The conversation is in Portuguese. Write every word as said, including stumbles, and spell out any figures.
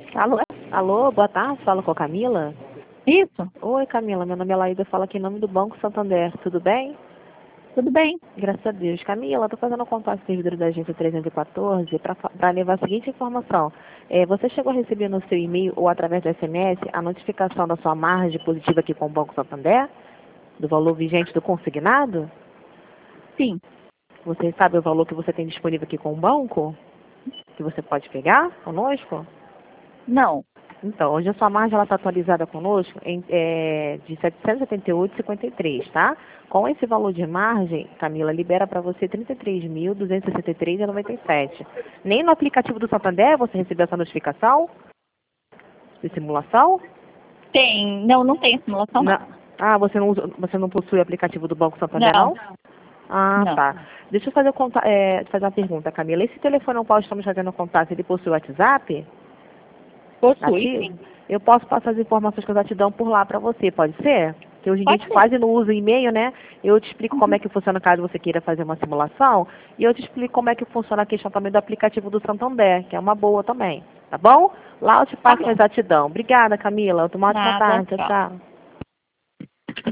Alô? Alô, boa tarde, falo com a Camila. Isso, Oi, Camila, meu nome é Laída, falo aqui em nome do Banco Santander, tudo bem? tudo bem? Graças a Deus. Camila, estou fazendo um contato com o servidor da agência trezentos e quatorze para levar a seguinte informação. É, você chegou a receber no seu e-mail ou através do S M S a notificação da sua margem positiva aqui com o Banco Santander? Do valor vigente do consignado? Sim. Você sabe o valor que você tem disponível aqui com o banco? Que você pode pegar conosco? Não. Então, hoje a sua margem está atualizada conosco em, é, de setecentos e setenta e oito vírgula cinquenta e três, tá? Com esse valor de margem, Camila, libera para você trinta e três mil duzentos e sessenta e três vírgula noventa e sete. Nem no aplicativo do Santander você recebeu essa notificação de simulação? Tem. Não, não tem simulação, não. Não. Ah, você não, usa, você não possui o aplicativo do Banco Santander, não? Não. Ah, Não. tá. Deixa eu fazer, conta, é, fazer uma pergunta, Camila. Esse telefone ao qual estamos fazendo contato, ele possui WhatsApp? Possui, Ativo? sim. Eu posso passar as informações que eu já te dão por lá para você, pode ser? Que hoje em dia a Pode gente ser. quase não usa e-mail, né? Eu te explico como é que funciona caso você queira fazer uma simulação e eu te explico como é que funciona a questão também do aplicativo do Santander, que é uma boa também, tá bom? Lá eu te Tá passo com bom. exatidão. Obrigada, Camila. Uma ótima Nada, tarde. Tchau, tchau. tchau.